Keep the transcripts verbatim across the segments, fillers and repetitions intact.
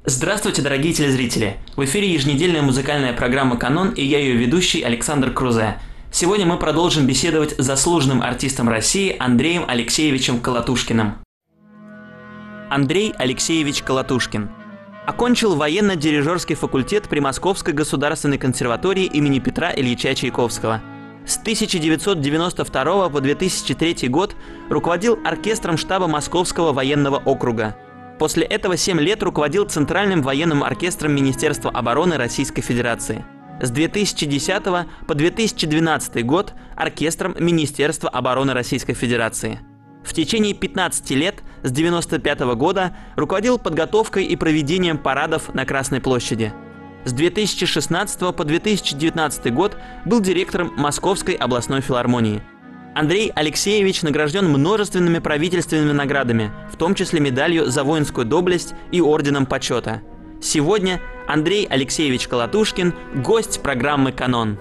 Здравствуйте, дорогие телезрители! В эфире еженедельная музыкальная программа «Канон» и я ее ведущий Александр Крузе. Сегодня мы продолжим беседовать с заслуженным артистом России Андреем Алексеевичем Колотушкиным. Андрей Алексеевич Колотушкин. Окончил военно-дирижерский факультет при Московской государственной консерватории имени Петра Ильича Чайковского. С тысяча девятьсот девяносто второго по две тысячи третий год руководил оркестром штаба Московского военного округа. После этого семь лет руководил Центральным военным оркестром Министерства обороны Российской Федерации. С две тысячи десятого по две тысячи двенадцатый год оркестром Министерства обороны Российской Федерации. В течение пятнадцати лет, с девяносто пятого года, руководил подготовкой и проведением парадов на Красной площади. С две тысячи шестнадцатого по две тысячи девятнадцатый год был директором Московской областной филармонии. Андрей Алексеевич награжден множественными правительственными наградами, в том числе медалью за воинскую доблесть и орденом почета. Сегодня Андрей Алексеевич Колотушкин – гость программы «Канон».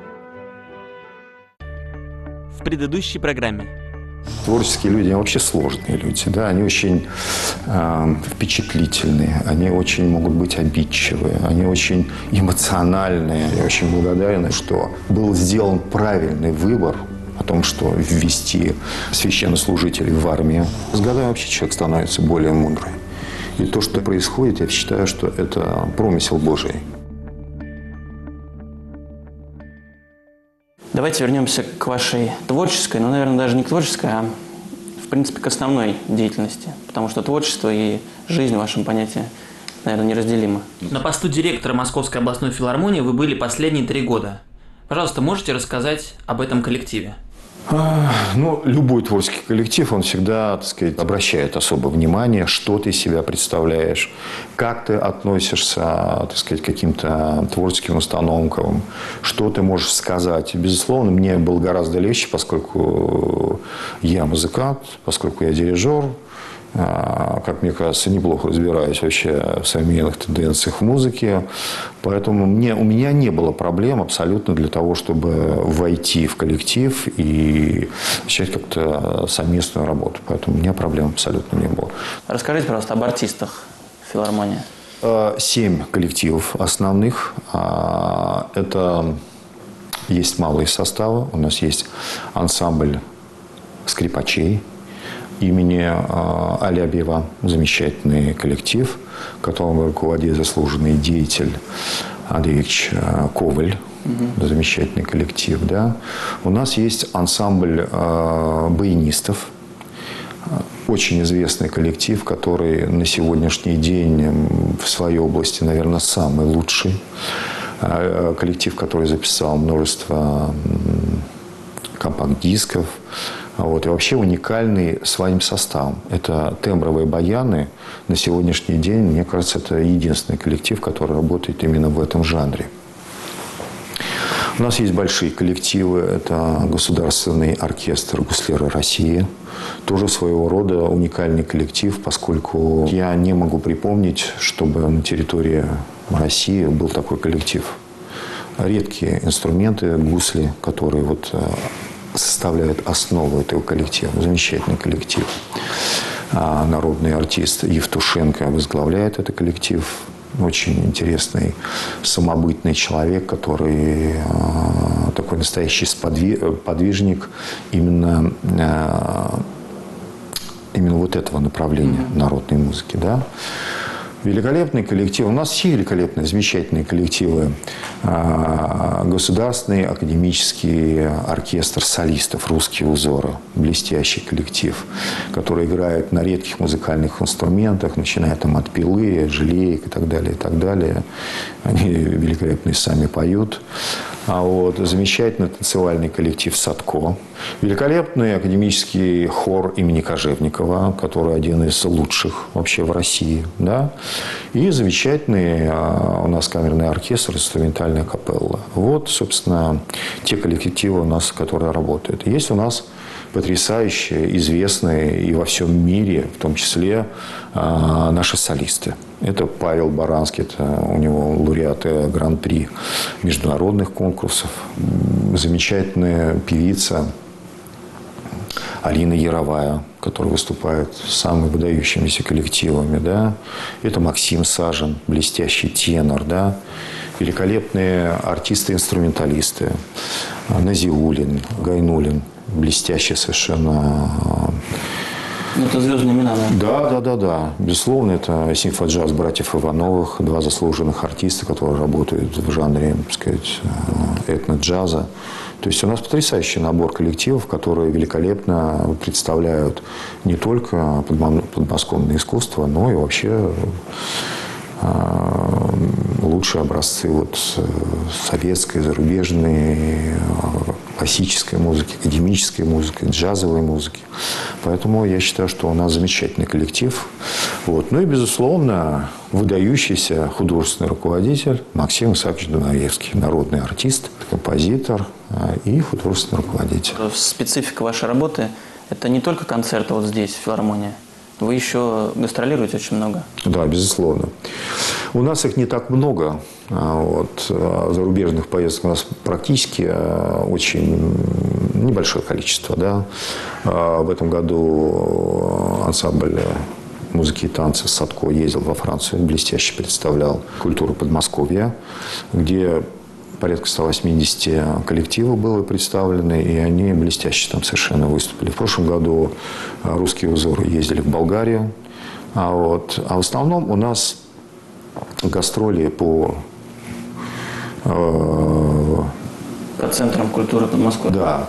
В предыдущей программе. Творческие люди, они вообще сложные люди, да, они очень э, впечатлительные, они очень могут быть обидчивые, они очень эмоциональные. Я очень благодарен, что был сделан правильный выбор о том, что ввести священнослужителей в армию. С годами вообще человек становится более мудрый. И то, что происходит, я считаю, что это промысел Божий. Давайте вернемся к вашей творческой, ну, наверное, даже не к творческой, а, в принципе, к основной деятельности. Потому что творчество и жизнь в вашем понятии, наверное, неразделимы. На посту директора Московской областной филармонии вы были последние три года. Пожалуйста, можете рассказать об этом коллективе? Ну, любой творческий коллектив, он всегда, так сказать, обращает особое внимание, что ты из себя представляешь, как ты относишься, так сказать, к каким-то творческим установкам, что ты можешь сказать. Безусловно, мне было гораздо легче, поскольку я музыкант, поскольку я дирижер, как мне кажется, неплохо разбираюсь вообще в современных тенденциях в музыке. Поэтому мне, у меня не было проблем абсолютно для того, чтобы войти в коллектив и начать как-то совместную работу. Поэтому у меня проблем абсолютно не было. Расскажите, пожалуйста, об артистах филармонии. Семь коллективов основных. Это есть малые составы. У нас есть ансамбль скрипачей имени Алябьева, замечательный коллектив, которым руководит заслуженный деятель Андрей Викторович Коваль. Угу. Замечательный коллектив, да. У нас есть ансамбль э, баянистов, очень известный коллектив, который на сегодняшний день в своей области, наверное, самый лучший. Э, коллектив, который записал множество компакт-дисков. Вот. И вообще уникальный своим составом. Это тембровые баяны. На сегодняшний день, мне кажется, это единственный коллектив, который работает именно в этом жанре. У нас есть большие коллективы. Это Государственный оркестр Гуслера России. Тоже своего рода уникальный коллектив, поскольку я не могу припомнить, чтобы на территории России был такой коллектив. Редкие инструменты, гусли, которые вот составляют основу этого коллектива. Замечательный коллектив. Народный артист Евтушенко возглавляет этот коллектив. Очень интересный, самобытный человек, который такой настоящий подвижник именно, именно вот этого направления народной музыки. Да? Великолепный коллектив. У нас все великолепные, замечательные коллективы. Государственный академический оркестр солистов «Русские узоры». Блестящий коллектив, который играет на редких музыкальных инструментах, начиная там от пилы, жалеек и так далее, и так далее. Они великолепно сами поют. А вот замечательный танцевальный коллектив «Садко». Великолепный академический хор имени Кожевникова, который один из лучших вообще в России. Да? И замечательный а, у нас камерный оркестр, инструментальная капелла. Вот, собственно, те коллективы у нас, которые работают. Есть у нас потрясающие, известные и во всем мире, в том числе а, наши солисты. Это Павел Баранский, это у него лауреаты гран-при международных конкурсов. Замечательная певица Алина Яровая, которая выступает с самыми выдающимися коллективами, да. Это Максим Сажин, блестящий тенор, да. Великолепные артисты-инструменталисты. Назиуллин, Гайнуллин, блестящие совершенно. Ну, это звездные имена, да? Да, да, да, да. Безусловно, это симфоджаз братьев Ивановых, два заслуженных артиста, которые работают в жанре, так сказать, этно-джаза. То есть у нас потрясающий набор коллективов, которые великолепно представляют не только подмосковное искусство, но и вообще лучшие образцы вот советской, зарубежной, классической музыки, академической музыки, джазовой музыки. Поэтому я считаю, что у нас замечательный коллектив. Вот. Ну и, безусловно, выдающийся художественный руководитель Максим Исаакович Дунаевский. Народный артист, композитор и художественный руководитель. Специфика вашей работы – это не только концерты вот здесь, в филармонии. Вы еще гастролируете очень много. Да, безусловно. У нас их не так много. Вот. Зарубежных поездок у нас практически очень небольшое количество. Да. В этом году ансамбль музыки и танца «Садко» ездил во Францию, блестяще представлял культуру Подмосковья, где порядка ста восьмидесяти коллективов было представлено, и они блестяще там совершенно выступили. В прошлом году «Русские узоры» ездили в Болгарию. А, вот, а в основном у нас гастроли по... Э, по центрам культуры Подмосковья. Да.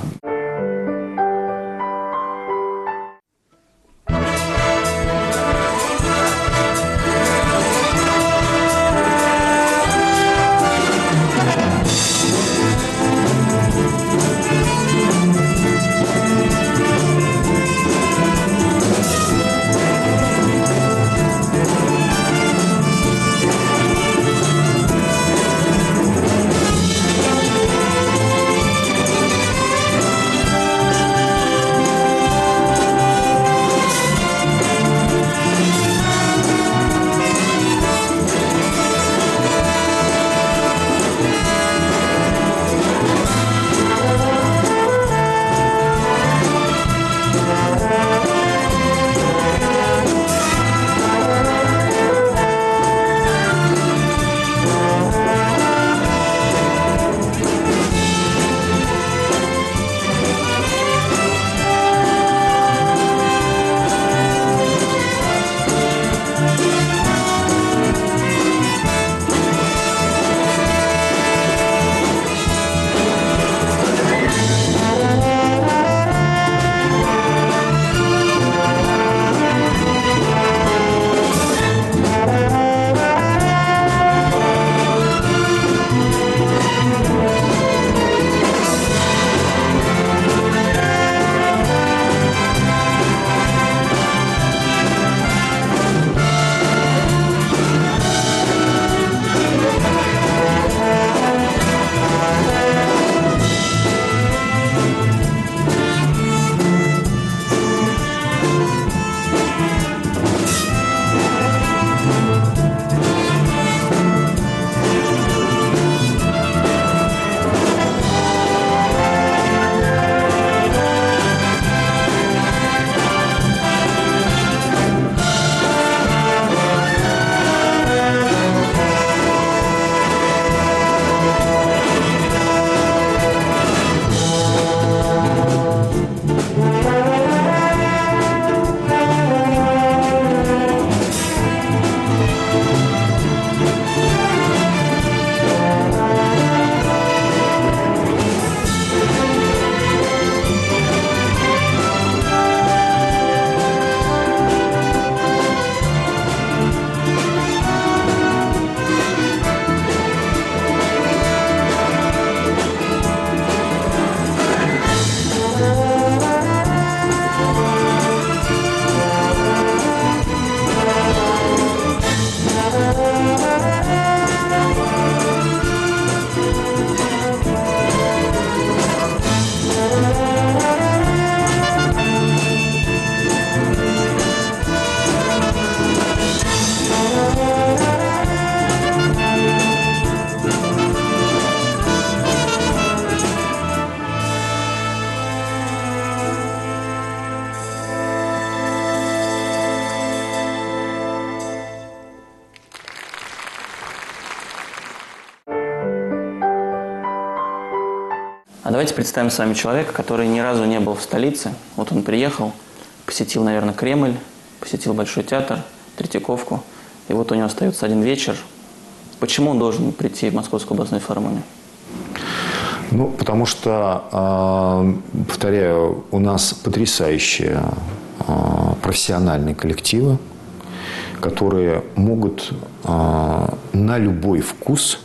Давайте представим с вами человека, который ни разу не был в столице. Вот он приехал, посетил, наверное, Кремль, посетил Большой театр, Третьяковку. И вот у него остается один вечер. Почему он должен прийти в Московскую областную филармонию? Ну, потому что, повторяю, у нас потрясающие профессиональные коллективы, которые могут на любой вкус,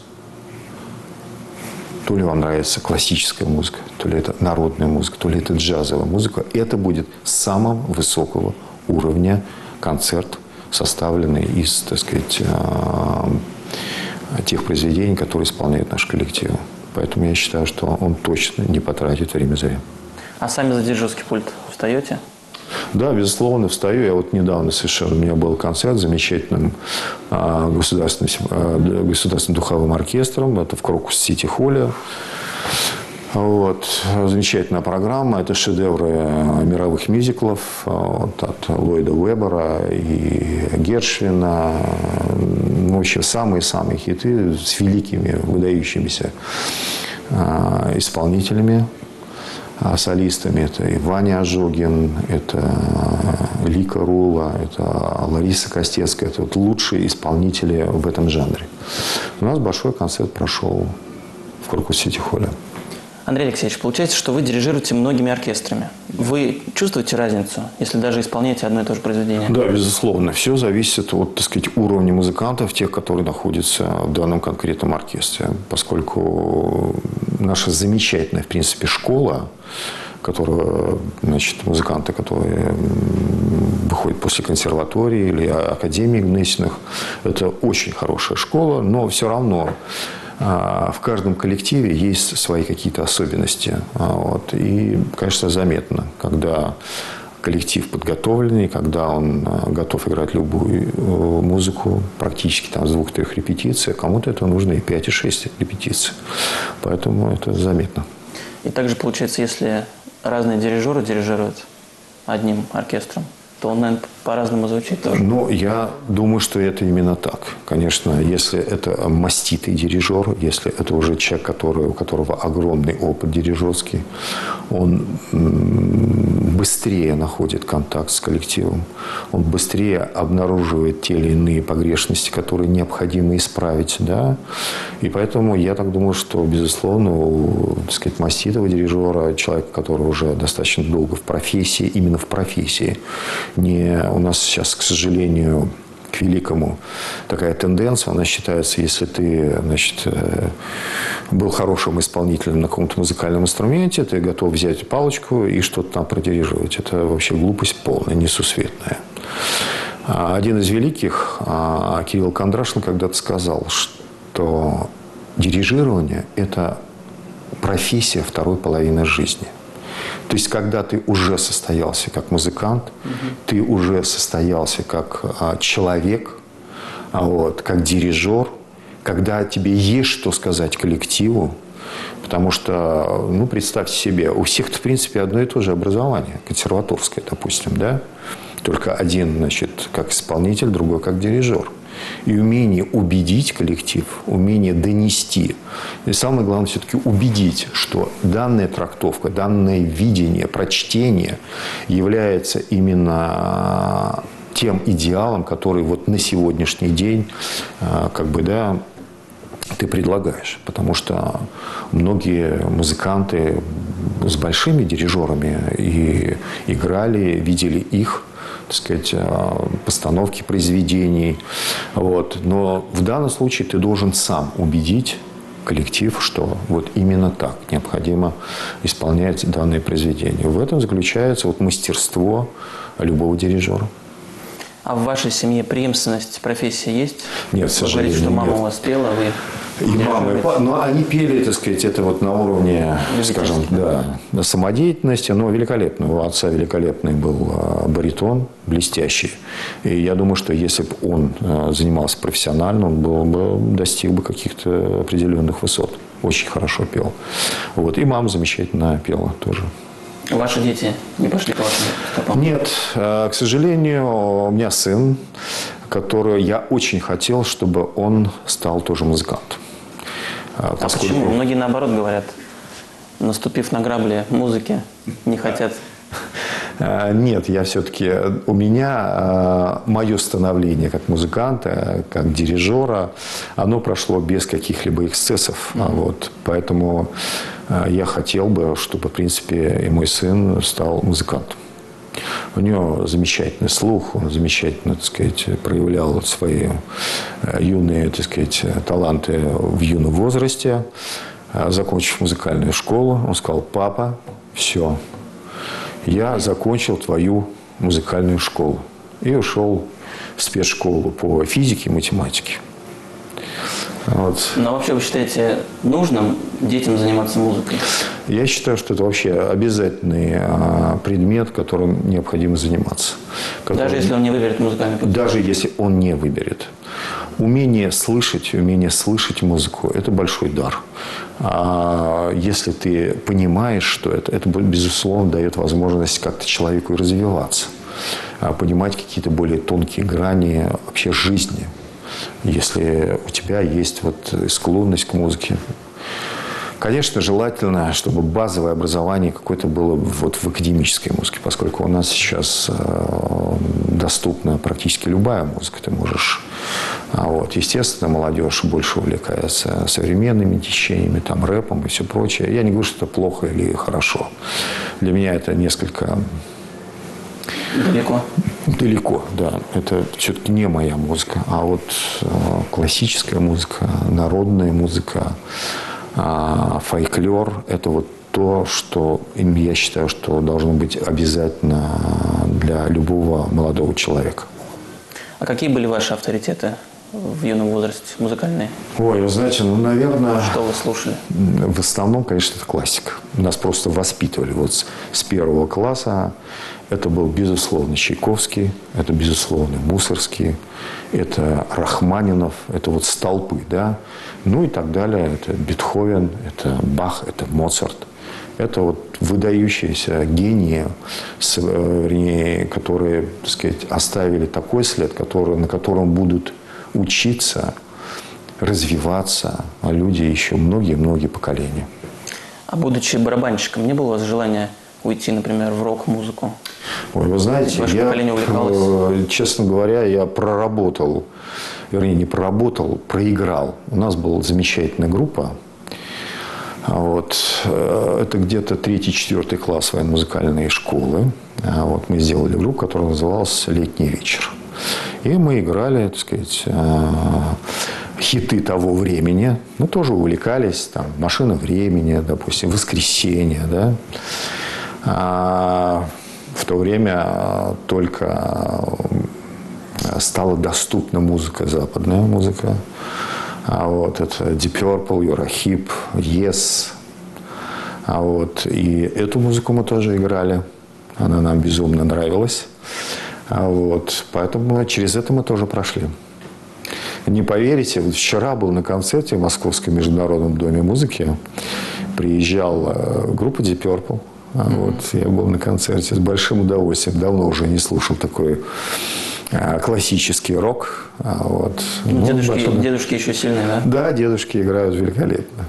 то ли вам нравится классическая музыка, то ли это народная музыка, то ли это джазовая музыка, это будет самого высокого уровня концерт, составленный из, так сказать, тех произведений, которые исполняют наш коллектив. Поэтому я считаю, что он точно не потратит время зря. А сами за дирижерский пульт встаете? Да, безусловно, встаю. Я вот недавно совершенно, у меня был концерт с замечательным а, государственным, а, государственным духовым оркестром. Это в Крокус-Сити-холле. Вот. Замечательная программа. Это шедевры мировых мюзиклов вот, от Ллойда Уэббера и Гершвина. В общем, самые-самые хиты с великими, выдающимися э, исполнителями, э, солистами. Это и Ваня Ожогин, это Лика Рула, это Лариса Костецкая. Это вот лучшие исполнители в этом жанре. У нас большой концерт прошел в Крокус-Сити-холле. Андрей Алексеевич, получается, что вы дирижируете многими оркестрами. Вы чувствуете разницу, если даже исполняете одно и то же произведение? Да, безусловно. Все зависит от, так сказать, уровня музыкантов, тех, которые находятся в данном конкретном оркестре. Поскольку наша замечательная, в принципе, школа, которая, значит, музыканты, которые выходят после консерватории или академии Гнесиных, это очень хорошая школа, но все равно в каждом коллективе есть свои какие-то особенности. Вот. И, конечно, заметно, когда коллектив подготовленный, когда он готов играть любую музыку, практически там, с двух-трех репетиций, кому-то это нужно и пять, и шесть репетиций. Поэтому это заметно. И также получается, если разные дирижеры дирижируют одним оркестром, то он, наверное, по-разному звучит тоже. Ну, я думаю, что это именно так. Конечно, если это маститый дирижер, если это уже человек, который, у которого огромный опыт дирижерский, он быстрее находит контакт с коллективом, он быстрее обнаруживает те или иные погрешности, которые необходимо исправить, да. И поэтому я так думаю, что, безусловно, у, так сказать, маститого дирижера, человека, который уже достаточно долго в профессии, именно в профессии, не у нас сейчас, к сожалению, к великому такая тенденция, она считается, если ты, значит, был хорошим исполнителем на каком-то музыкальном инструменте, ты готов взять палочку и что-то там продирижировать. Это вообще глупость полная, несусветная. Один из великих, Кирилл Кондрашин, когда-то сказал, что дирижирование – это профессия второй половины жизни. То есть, когда ты уже состоялся как музыкант, угу. ты уже состоялся как а, человек, а, вот, как дирижер, когда тебе есть что сказать коллективу, потому что, ну, представьте себе, у всех-то, в принципе, одно и то же образование, консерваторское, допустим, да? Только один, значит, как исполнитель, другой как дирижер. И умение убедить коллектив, умение донести. И самое главное, все-таки убедить, что данная трактовка, данное видение, прочтение является именно тем идеалом, который вот на сегодняшний день, как бы, да, ты предлагаешь. Потому что многие музыканты с большими дирижерами и играли, видели их, так сказать, постановки произведений. Вот. Но в данном случае ты должен сам убедить коллектив, что вот именно так необходимо исполнять данные произведения. В этом заключается вот мастерство любого дирижера. А в вашей семье преемственность профессии есть? Нет, к сожалению, вы говорите, что мама нет. у вас пела, вы... И мама, и папа, но они пели, так сказать, это вот на уровне, скажем, да, самодеятельности, но великолепно. У отца великолепный был баритон, блестящий. И я думаю, что если бы он занимался профессионально, он был бы, достиг бы каких-то определенных высот. Очень хорошо пел. Вот. И мама замечательно пела тоже. Ваши дети не пошли по вашим стопам? Нет, к сожалению, у меня сын, который я очень хотел, чтобы он стал тоже музыкантом. А поскольку... почему? Многие наоборот говорят, наступив на грабли музыки, не хотят? Нет, я все-таки... У меня мое становление как музыканта, как дирижера, оно прошло без каких-либо эксцессов. Mm-hmm. Вот, поэтому я хотел бы, чтобы, в принципе, и мой сын стал музыкантом. У него замечательный слух, он замечательно, так сказать, проявлял свои юные, так сказать, таланты в юном возрасте. Закончив музыкальную школу, он сказал: папа, все, я закончил твою музыкальную школу. И ушел в спецшколу по физике и математике. Вот. Но вообще вы считаете нужным детям заниматься музыкой? Я считаю, что это вообще обязательный а, предмет, которым необходимо заниматься. Которым... Даже если он не выберет музыкальный путь? Даже если он не выберет. Умение слышать, умение слышать музыку – это большой дар. А если ты понимаешь, что это, это, безусловно, дает возможность как-то человеку развиваться, понимать какие-то более тонкие грани вообще жизни. Если у тебя есть вот склонность к музыке. Конечно, желательно, чтобы базовое образование какое-то было вот в академической музыке, поскольку у нас сейчас доступна практически любая музыка. Ты можешь... Вот. Естественно, молодежь больше увлекается современными течениями, там, рэпом и все прочее. Я не говорю, что это плохо или хорошо. Для меня это несколько... Далеко? Далеко, да. Это все-таки не моя музыка. А вот классическая музыка, народная музыка, фольклор – это вот то, что я считаю, что должно быть обязательно для любого молодого человека. А какие были ваши авторитеты в юном возрасте музыкальные? Ой, вы знаете, ну, наверное... Что вы слушали? В основном, конечно, это классика. Нас просто воспитывали. Вот с, с первого класса это был, безусловно, Чайковский, это, безусловно, Мусорский, это Рахманинов, это вот столпы, да. Ну и так далее. Это Бетховен, это Бах, это Моцарт. Это вот выдающиеся гении, вернее, которые, так сказать, оставили такой след, который, на котором будут учиться, развиваться, а люди еще многие-многие поколения. А будучи барабанщиком, не было у вас желания уйти, например, в рок-музыку? Ой, вы знаете, Ваше я, поколение увлекалось? Честно говоря, я проработал, вернее, не проработал, проиграл. У нас была замечательная группа. Вот. Это где-то третий-четвертый класс военно-музыкальной школы. Вот. Мы сделали группу, которая называлась «Летний вечер». И мы играли, так сказать, хиты того времени. Мы тоже увлекались. Там, «Машина времени», допустим, «Воскресенье». Да? А в то время только стала доступна музыка, западная музыка. А вот это Deep Purple, Eurahip, Yes. А вот, и эту музыку мы тоже играли. Она нам безумно нравилась. А вот, поэтому через это мы тоже прошли. Не поверите, вот вчера был на концерте в Московском международном доме музыки. Приезжала группа Deep Purple. А вот, я был на концерте с большим удовольствием. Давно уже не слушал такой классический рок. Вот. Ну, дедушки, большой... дедушки еще сильные, да? Да, дедушки играют великолепно.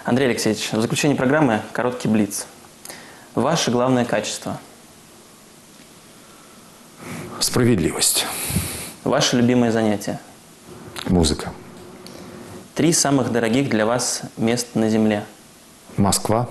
Андрей Алексеевич, в заключении программы короткий блиц. Ваше главное качество? Справедливость. Ваше любимое занятие? Музыка. Три самых дорогих для вас мест на земле? Москва.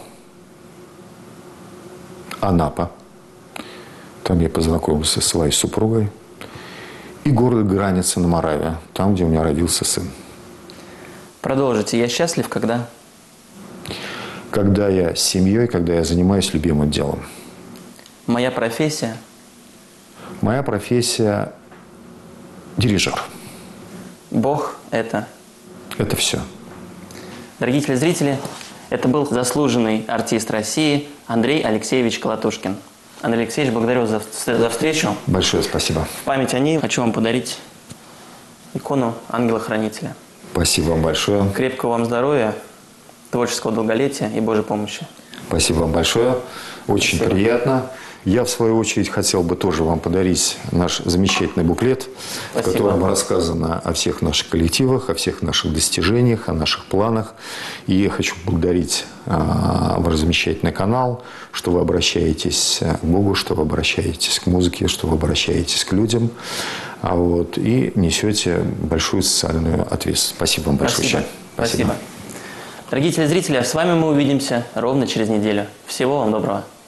Анапа. Там я познакомился со своей супругой. И город Граница на Мораве, там, где у меня родился сын. Продолжите. Я счастлив, когда? Когда я с семьей, когда я занимаюсь любимым делом. Моя профессия? Моя профессия – дирижер. Бог – это? Это все. Дорогие телезрители, это был заслуженный артист России Андрей Алексеевич Колотушкин. Андрей Алексеевич, благодарю вас за, за встречу. Большое спасибо. В память о ней хочу вам подарить икону ангела-хранителя. Спасибо вам большое. Крепкого вам здоровья, творческого долголетия и Божьей помощи. Спасибо вам большое. Очень Спасибо. приятно. Я, в свою очередь, хотел бы тоже вам подарить наш замечательный буклет, Спасибо. в котором рассказано о всех наших коллективах, о всех наших достижениях, о наших планах. И я хочу благодарить а, ваш замечательный канал, что вы обращаетесь к Богу, что вы обращаетесь к музыке, что вы обращаетесь к людям. А вот, и несете большую социальную ответственность. Спасибо вам большое. Спасибо. Спасибо. Спасибо. Дорогие телезрители, с вами мы увидимся ровно через неделю. Всего вам доброго.